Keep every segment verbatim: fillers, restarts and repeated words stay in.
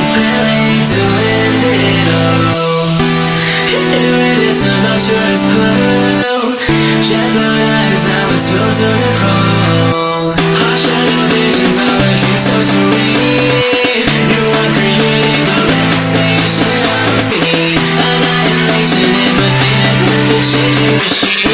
preparing to end it all. Here it is, an ultra's pearl. Shadowed eyes, how it floats on the crawl. Harsh shadow visions of a dream so serene. You are creating the devastation of our feet. Annihilation in within, the changing machine.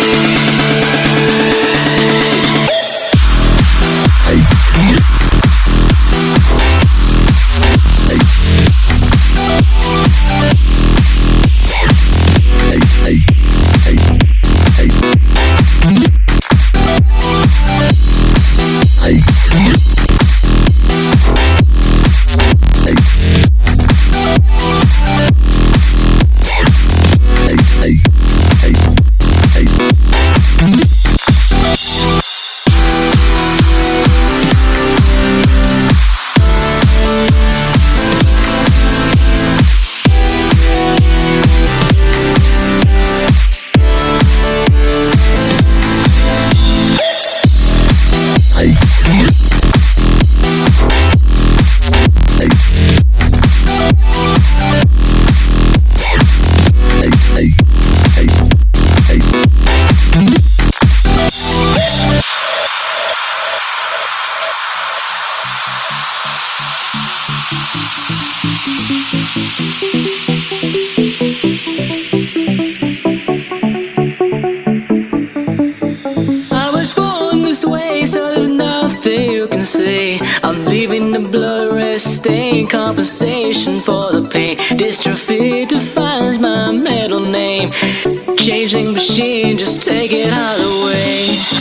I'm leaving the blood stain, compensation for the pain. Dystrophy defines my middle name. Changing machine, just take it all away.